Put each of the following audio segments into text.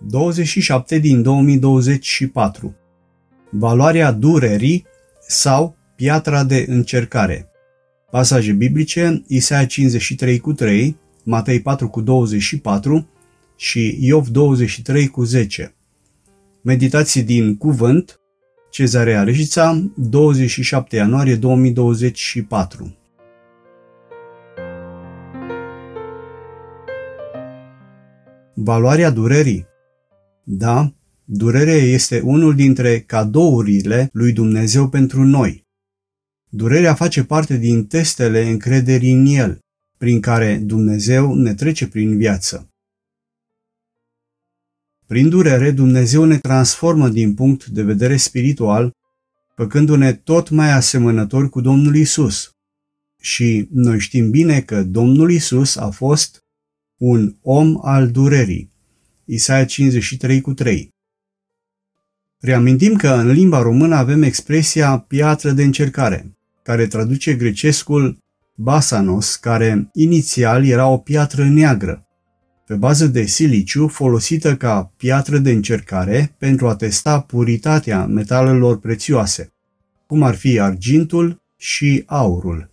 27 din 2024. Valoarea durerii sau piatra de încercare. Pasaje biblice: Isaia 53:3, Matei 4:24 și Iov 23:10. Meditații din cuvânt, Cezarea Rejița, 27 ianuarie 2024. Valoarea durerii. Da, durerea este unul dintre cadourile lui Dumnezeu pentru noi. Durerea face parte din testele încrederii în El, prin care Dumnezeu ne trece prin viață. Prin durere, Dumnezeu ne transformă din punct de vedere spiritual, făcându-ne tot mai asemănători cu Domnul Isus. Și noi știm bine că Domnul Isus a fost un om al durerii. Isaia 53:3. Reamintim că în limba română avem expresia piatră de încercare, care traduce grecescul basanos, care inițial era o piatră neagră, pe bază de siliciu, folosită ca piatră de încercare pentru a testa puritatea metalelor prețioase, cum ar fi argintul și aurul.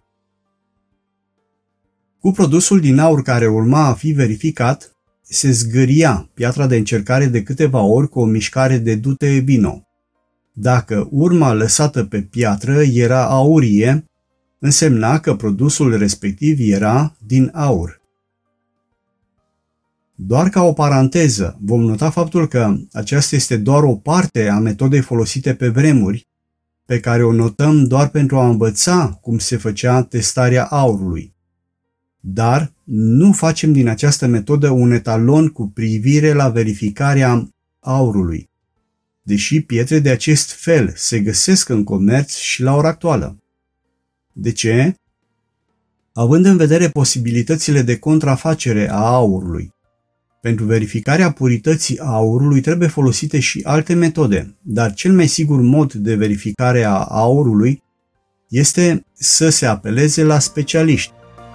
Cu produsul din aur care urma a fi verificat, se zgâria piatra de încercare de câteva ori cu o mișcare de dute e vino. Dacă urma lăsată pe piatră era aurie, însemna că produsul respectiv era din aur. Doar ca o paranteză, vom nota faptul că aceasta este doar o parte a metodei folosite pe vremuri, pe care o notăm doar pentru a învăța cum se făcea testarea aurului. Dar nu facem din această metodă un etalon cu privire la verificarea aurului, deși pietre de acest fel se găsesc în comerț și la ora actuală. De ce? Având în vedere posibilitățile de contrafacere a aurului, pentru verificarea purității aurului trebuie folosite și alte metode, dar cel mai sigur mod de verificare a aurului este să se apeleze la specialiști.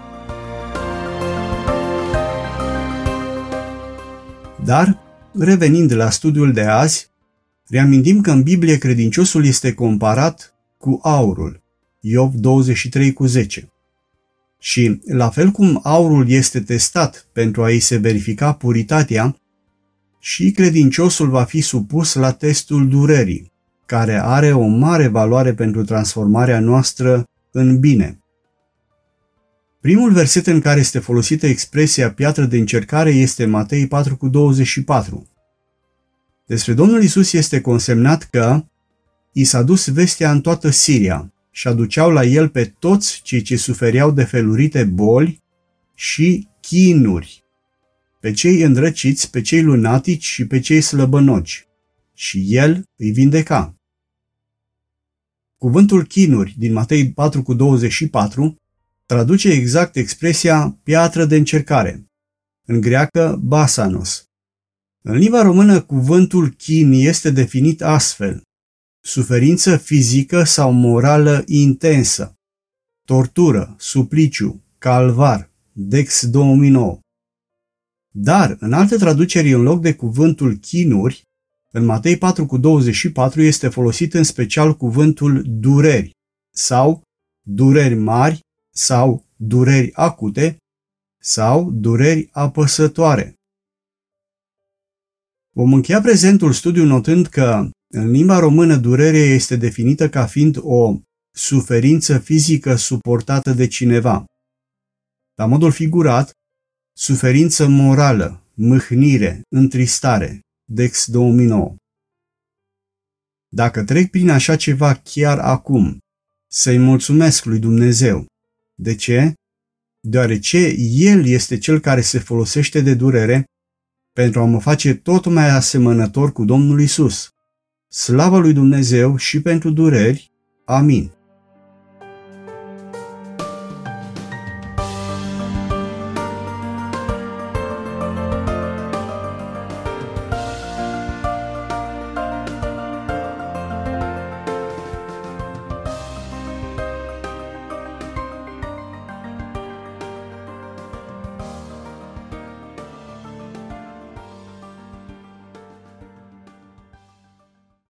Dar, revenind la studiul de azi, reamintim că în Biblie credinciosul este comparat cu aurul, Iov 23:10. Și, la fel cum aurul este testat pentru a-i se verifica puritatea, și credinciosul va fi supus la testul durerii, care are o mare valoare pentru transformarea noastră în bine. Primul verset în care este folosită expresia piatră de încercare este Matei 4:24. Despre Domnul Isus este consemnat că i s-a dus vestea în toată Siria și aduceau la el pe toți cei ce sufereau de felurite boli și chinuri, pe cei îndrăciți, pe cei lunatici și pe cei slăbănoci, și el îi vindeca. Cuvântul chinuri din Matei 4:24 traduce exact expresia piatră de încercare, în greacă basanos. În limba română, cuvântul chin este definit astfel: suferință fizică sau morală intensă, tortură, supliciu, calvar, Dex 2009. Dar, în alte traduceri, în loc de cuvântul chinuri, în Matei 4:24 este folosit în special cuvântul dureri sau dureri mari sau dureri acute sau dureri apăsătoare. Vom încheia prezentul studiu notând că în limba română durerea este definită ca fiind o suferință fizică suportată de cineva. La modul figurat, suferință morală, mâhnire, întristare, Dex 2009. Dacă trec prin așa ceva chiar acum, să-i mulțumesc lui Dumnezeu. De ce? Deoarece El este Cel care se folosește de durere pentru a mă face tot mai asemănător cu Domnul Isus. Slavă lui Dumnezeu și pentru dureri. Amin.